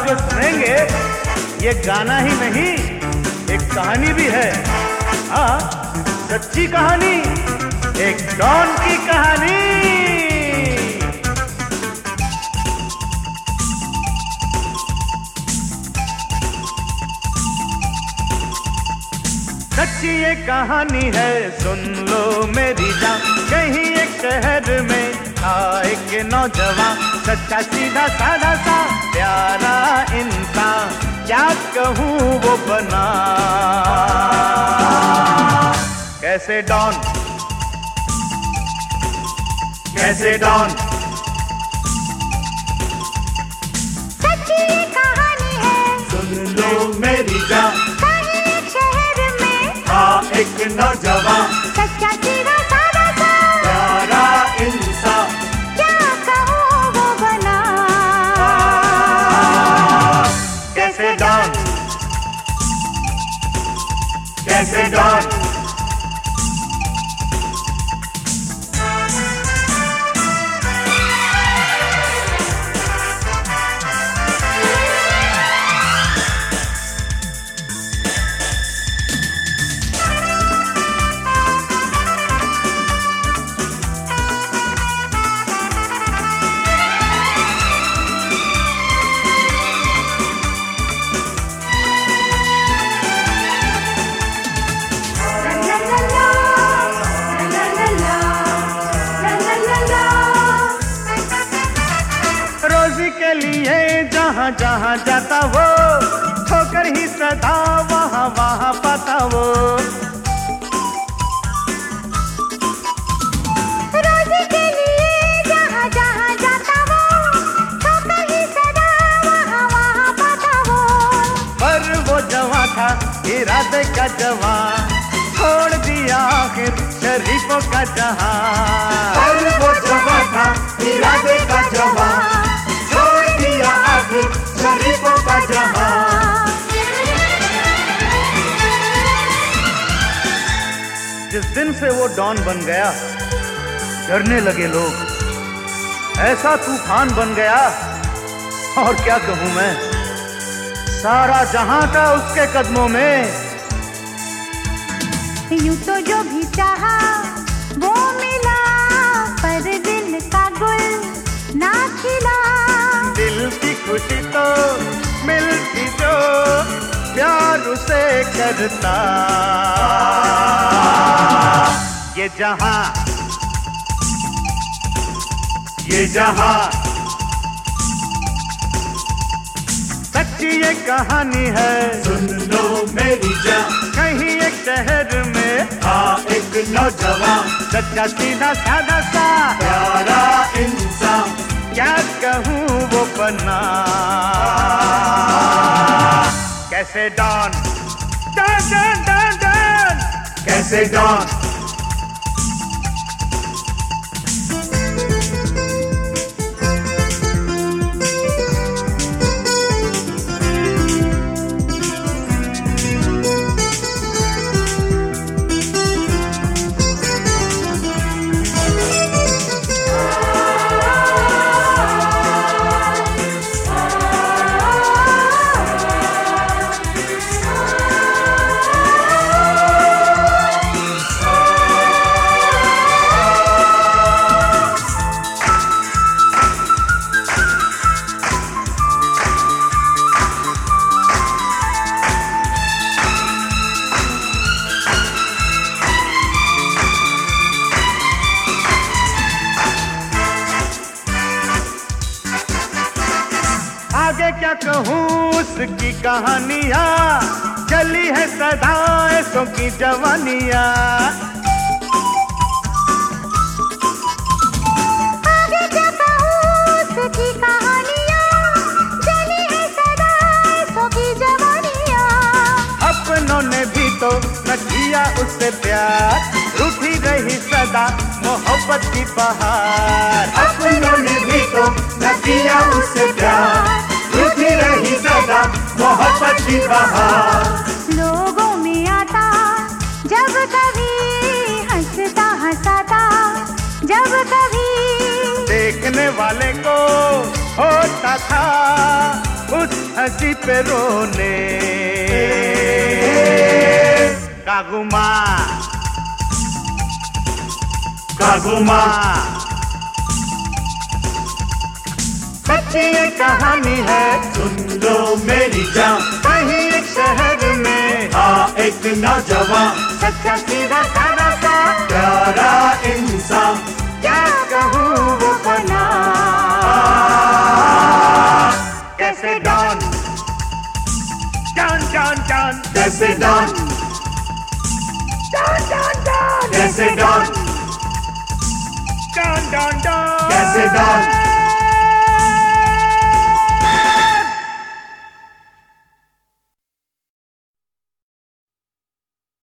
जो सुनेंगे ये गाना ही नहीं, एक कहानी भी है। हाँ, सच्ची कहानी, एक डॉन की कहानी। सच्ची ये कहानी है, सुन लो मेरी जान। कहीं एक शहर में था एक नौजवान, सच्चा सीधा साधा सा प्यारा इंसान। क्या कहूँ वो बना कैसे डॉन, कैसे डॉन। सच्ची ये कहानी है, सुन लो मेरी जान। एक नौजवान, सच्चा सीधा साधा सा प्यारा इंसान। क्या कहूँ वो बना कैसे डॉन, कैसे डॉन। के लिए जहाँ जहाँ जाता वो, ठोकर ही सदा वहाँ वहाँ पाता वो। रोजी के लिए जहाँ जहाँ जाता वो, ठोकर ही सदा वहाँ वहाँ पाता वो। पर वो जवां था इरादे का जवान, छोड़ दिया आखिर शरीफों का जहां। पर वो जवां था इरादे का जवान, शरीफों का जहां। जिस दिन से वो डॉन बन गया, डरने लगे लोग। ऐसा तूफान बन गया, और क्या कहूं मैं, सारा जहां था उसके कदमों में। यूं तो जो भी चाहा वो मिला, पर दिल का गुल ना खिला। दिल की खुशी तो मिलती जो प्यार उसे करता। ये जहां, ये जहां। सच्ची ये कहानी है, सुन लो मेरी जान। कहीं एक शहर में था एक नौजवान, सच्चा सीधा साधा सा प्यारा इंसान। क्या कहूँ वो बना कैसे don, don don don don, कैसे डॉन। आगे क्या कहूँ उसकी कहानियाँ, चली है सदा ऐसों की जवानियाँ। आगे क्या कहूँ उसकी कहानियाँ, चली है सदा ऐसों की जवानियाँ। अपनों ने भी तो न किया उससे प्यार, रूठी रही सदा मोहब्बत की बहार। अपनों ने भी तो न किया उससे प्यार, रूठी रही सदा मोहब्बत की बहार। लोगों में आता जब कभी, हंसता हंसाता जब कभी, देखने वाले को होता था उस हंसी पे रोने। कागुमा कागुमा सच्ची ये कहानी है, सुन लो मेरी जान। कहीं एक शहर में हाँ एक नौजवान, सच्चा सीधा सादा सा प्यारा इंसान, क्या कहूँ वो बना। कैसे डॉन डॉन डॉन डॉन, कैसे डॉन, डॉन डॉन डॉन, कैसे डॉन, डॉन डॉन डॉन, कैसे डॉन।